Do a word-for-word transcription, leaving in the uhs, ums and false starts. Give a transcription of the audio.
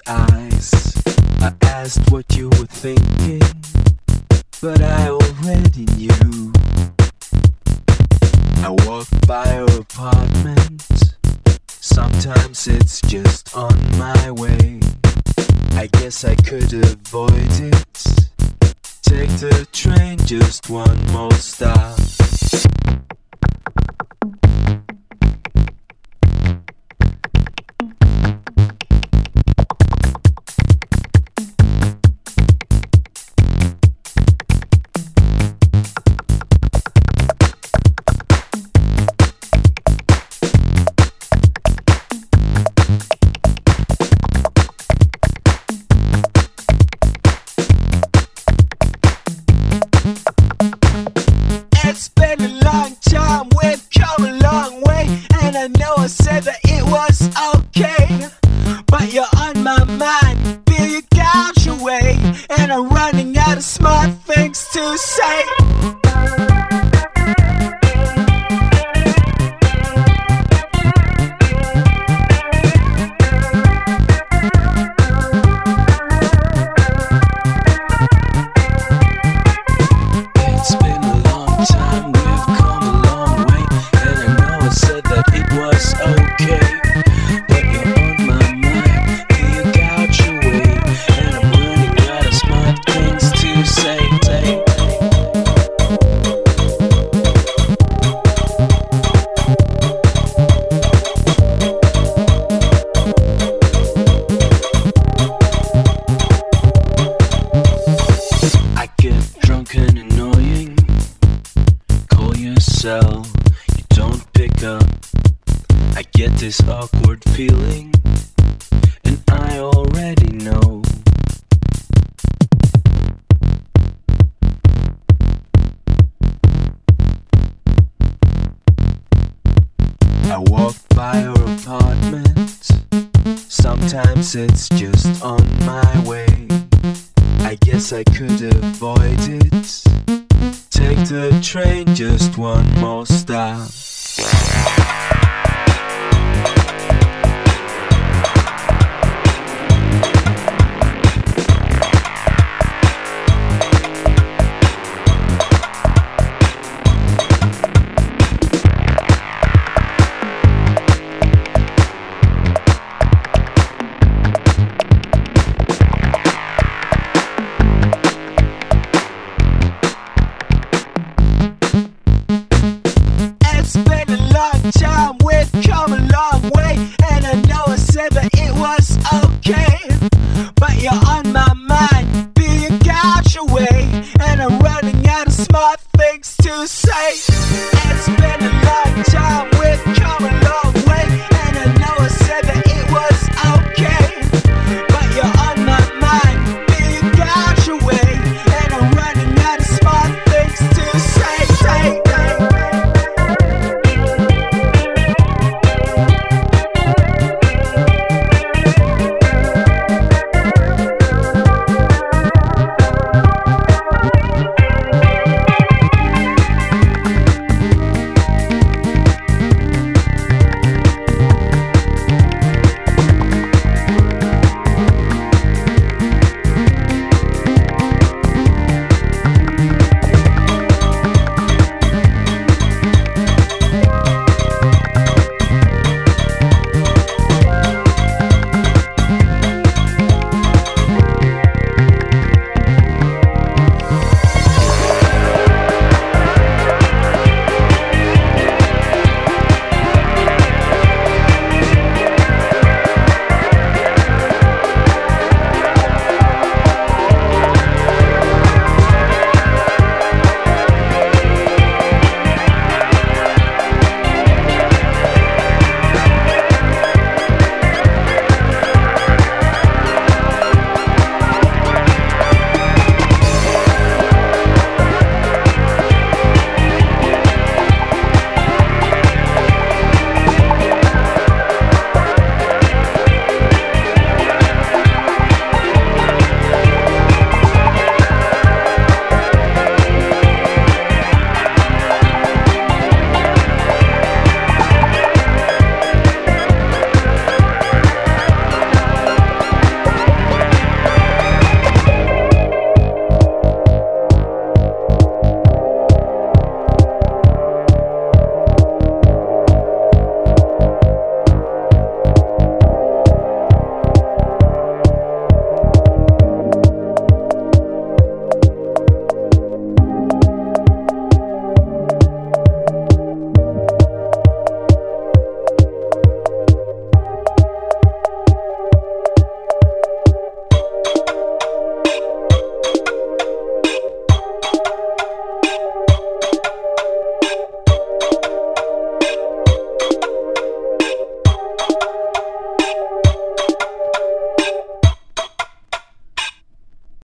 eyes. I asked what you were thinking, but I already knew. I walked by your apartment. Sometimes it's just on my way. I guess I could avoid it. Take the train, just one more stop. It's been a long time, we've come a long way, and I know I said that it was okay, but you're on my mind, feel you gouge your way, and I'm running out of smart things to say. You don't pick up. I get this awkward feeling, and I already know. I walk by your apartment. Sometimes it's just on my way. I guess I could avoid it. Take the train, just one more stop.